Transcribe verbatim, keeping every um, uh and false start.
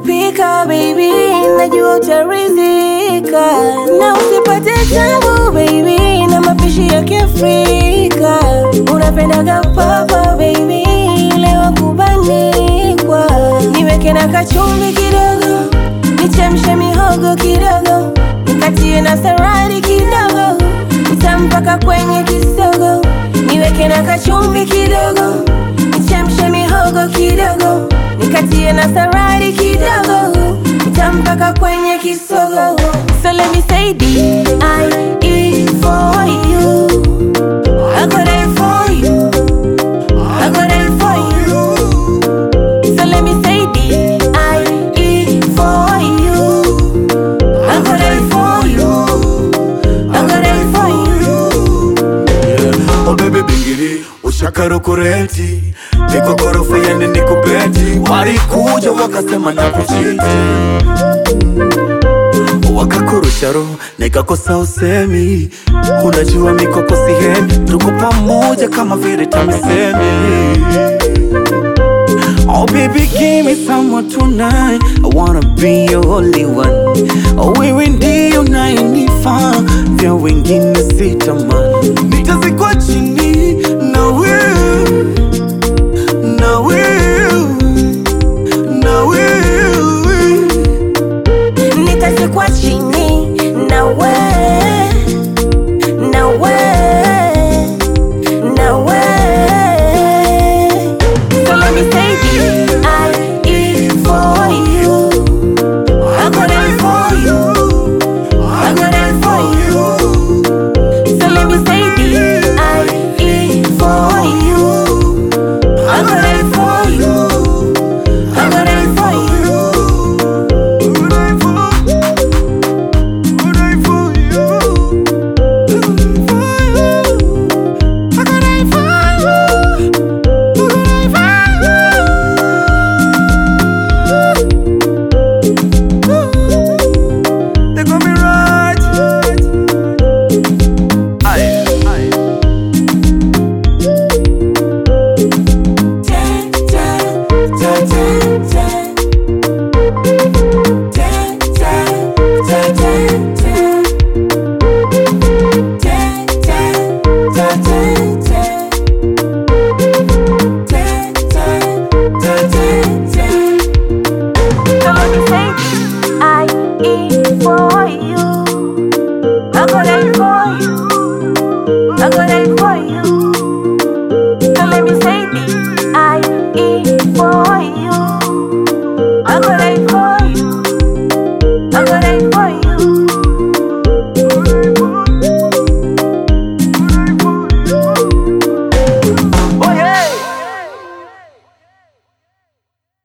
kupika baby, najua utaridhika. Na usipate tabu baby, na mapishi ya Kiafrika. Unapendaga papa baby, leo kubanikwa. Niweke na kachumvi kidogo, nichemshe mihogo kidogo, nikatie na saradi kidogo, nitampaka kwenye kisogo. Niweke na kachumvi kidogo, nichemshe mihogo kidogo, nikatie na saradi kidogo, nitampaka kwenye kisogo. So let me say D I E for you, I got it for you, I got it for you. So let me say D I E for you, I got it for you, I got it for you. Yeah. Oh baby bingiri, ushakaro kureti, niko gorofa yani niko beti. Walikuja wakasema na kuchiti, wakakurusha roho nikakosa usemi. Unajua mikoko sihemi, tuko pamoja kama vile tamisemi. Oh baby give me someone tonight, I wanna be your only one. Oh wewe ndiyo unayenifaa, vya wengine sitamani. Nitazikwa chini